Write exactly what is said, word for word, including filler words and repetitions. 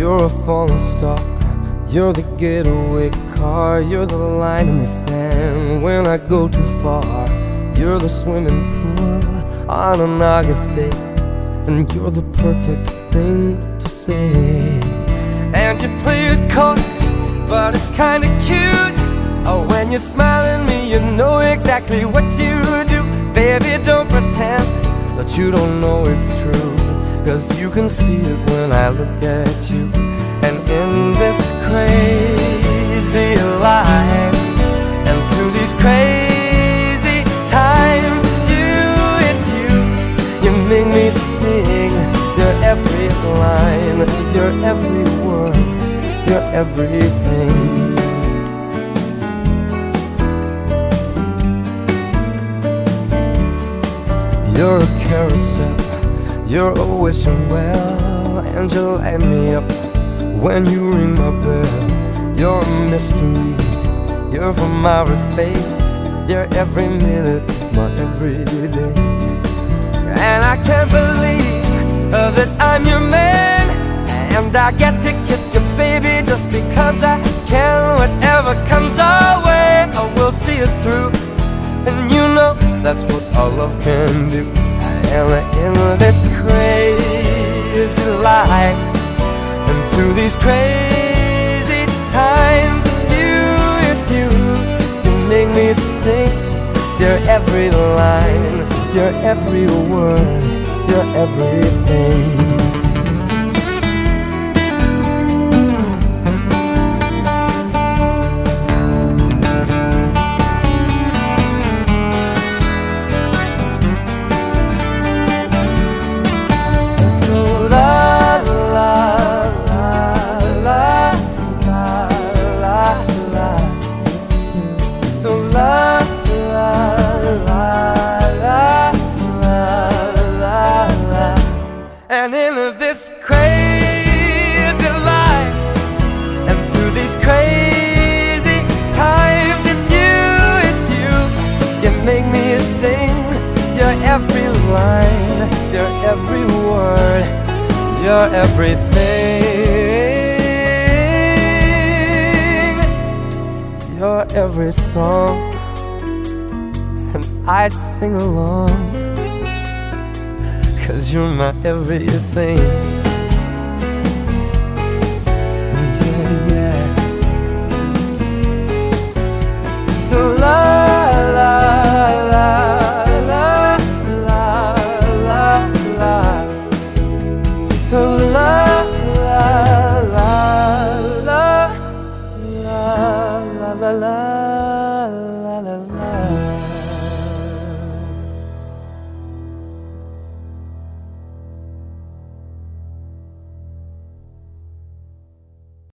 You're a falling star, you're the getaway car, you're the line in the sand when I go too far. You're the swimming pool on an August day, and you're the perfect thing to say. And you play it coy, but it's kinda cute. Oh, when you smile at me, you know exactly what you do. Baby, don't pretend that you don't know it's true, 'cause you can see it when I look at you. And in this crazy life, and through these crazy times, it's you, it's you. You make me sing your every line, your every word, your everything. You're a carousel, you're a wishing well, and you light me up when you ring my bell. You're a mystery, you're from outer space, you're every minute of my everyday. And I can't believe uh, that I'm your man, and I get to kiss you, baby, just because I can. Whatever comes our way, I will see it through, and you know that's what our love can do. And in this crazy life, and through these crazy times, it's you, it's you. You make me sing your every line, your every word, your everything. And in this crazy life, and through these crazy times, it's you, it's you. You make me sing your every line, your every word, your everything, your every song. And I sing along, 'cause you're my everything.